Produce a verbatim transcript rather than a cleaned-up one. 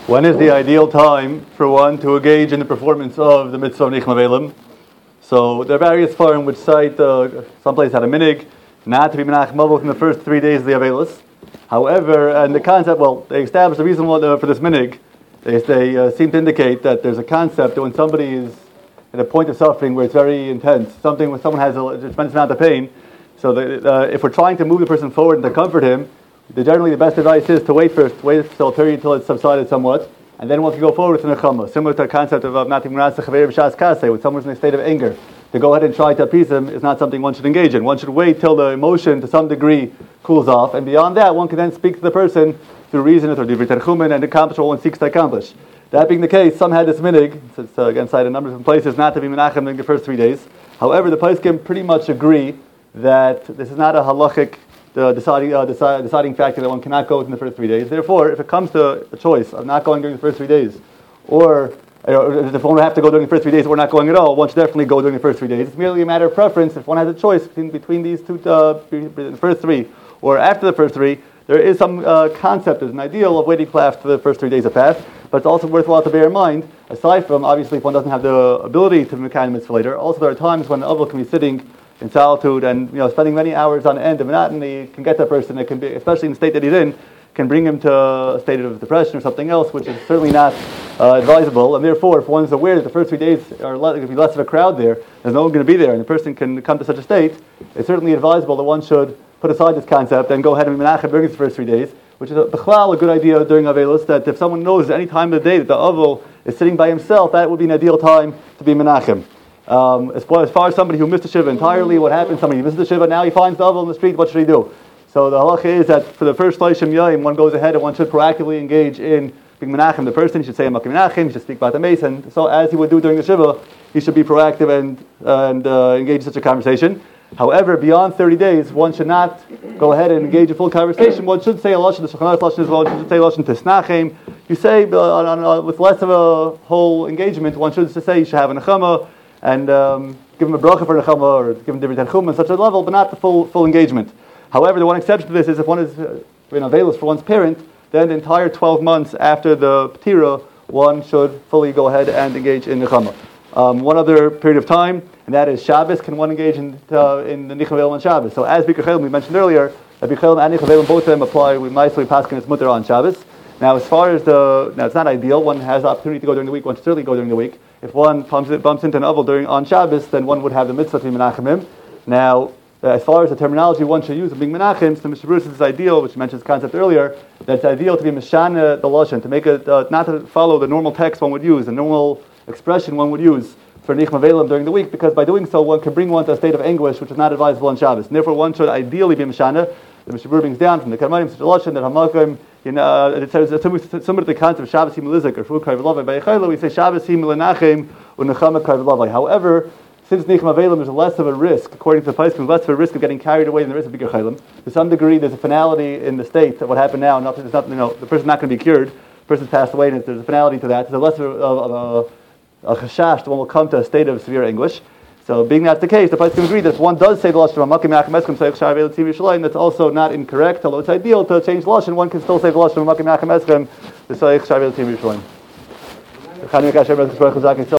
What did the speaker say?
When is the ideal time for one to engage in the performance of the mitzvah of Nichma Ve'elim? So there are various forums which cite uh, some places had a minig not to be menachem avos in the first three days of the Avelis. However, and the concept, well, they established the reason uh, for this minig. They, they uh, seem to indicate that there's a concept that when somebody is at a point of suffering where it's very intense, something where someone has a, a tremendous amount of pain, so that, uh, if we're trying to move the person forward and to comfort him, the, generally the best advice is to wait first, wait till period until it's subsided somewhat, and then once you go forward with an nechama, similar to the concept of not even when someone's in a state of anger, to go ahead and try to appease him is not something one should engage in. One should wait till the emotion to some degree cools off, and beyond that, one can then speak to the person through reason or through divrei tanchumin and accomplish what one seeks to accomplish. That being the case, some had this minig, it's uh, again cited in numbers of places, not to be menachem during the first three days. However, the poskim pretty much agree that this is not a halachic the deciding uh, decide, deciding factor that one cannot go within the first three days. Therefore, if it comes to a choice of not going during the first three days, or uh, if one would have to go during the first three days or not going at all, one should definitely go during the first three days. It's merely a matter of preference. If one has a choice between, between these two, uh, the first three, or after the first three, there is some uh, concept, there's an ideal of waiting till after the first three days have passed. But it's also worthwhile to bear in mind, aside from obviously if one doesn't have the ability to make kind of mitzvah later, also there are times when an avil can be sitting in solitude and you know spending many hours on end of monotony can get that person. It can be, especially in the state that he's in, can bring him to a state of depression or something else, which is certainly not uh, advisable. And therefore, if one is aware that the first three days are le- going to be less of a crowd there, there's no one going to be there, and the person can come to such a state, it's certainly advisable that one should put aside this concept and go ahead and be menachem during the first three days, which is a, a good idea during Avelis, that if someone knows at any time of the day that the avil is sitting by himself, that would be an ideal time to be menachem. Um, as, far, as far as somebody who missed the Shiva entirely, what happens? Somebody who misses the Shiva, now he finds the avil in the street, what should he do? So the halacha is that for the first Shloshim Yom, one goes ahead and one should proactively engage in being menachem the person. He should say Makim menachem, he should speak about the mace, and so as he would do during the Shiva, he should be proactive and, uh, and uh, engage in such a conversation. However, beyond thirty days, one should not go ahead and engage in full conversation. One should say a lashon, the Shulchan Aruch lashon as well. One should say a lashon tesnachem. You say uh, on, on, with less of a whole engagement, one should just say you should have a nechama and um, give him a bracha for nechama or give him divrei tanchumin on such a level, but not the full full engagement. However, the one exception to this is if one is uh, in Avelis for one's parent, then the entire twelve months after the Ptira, one should fully go ahead and engage in nechama. Um, one other period of time, and that is Shabbos. Can one engage in uh, in the Nichma Ve'elim on Shabbos? So as Bikur Chelim we mentioned earlier, that Bikur Chelim and Nichma Ve'elim, both of them apply. We nicely paskin its mutter on Shabbos. Now, as far as the now, it's not ideal. One has the opportunity to go during the week. One should certainly go during the week. If one bumps, bumps into an avil during on Shabbos, then one would have the mitzvah to be menachemim. Now, as far as the terminology one should use of being menachem, so Mister Bruce is ideal, which mentions the concept earlier, that it's ideal to be mishana the lashon, to make it uh, not to follow the normal text one would use, the normal expression one would use for Nichma Ve'elim during the week, because by doing so one can bring one to a state of anguish which is not advisable on Shabbos. And therefore one should ideally be mishana. The Mister Bruce brings down from the Karmanim such a lashon that hamakim, you know, it says similar to the concept of Shabbos himelizik or Fu Kayvelavai by Yechayla, we say Shabbos himelenachem unechama Kayvelavai. However, since Nichma Ve'elim is less of a risk, according to the Poskim, less of a risk of getting carried away than there is of Bikur Chelim, to some degree there's a finality in the state of what happened now. Nothing, there's nothing, you know, the person's not going to be cured. The person's passed away, and there's a finality to that. There's less of a, of a, a chashash that one will come to a state of severe anguish. So, being that's the case, the Poskim agree that if one does say the lashon of Makim menachem eskom sayich shar ve'el tzim Yerushalayim, that's also not incorrect. Although it's ideal to change the lashon, one can still say the lashon of Makim menachem eskom sayich shar ve'el tzim Yerushalayim.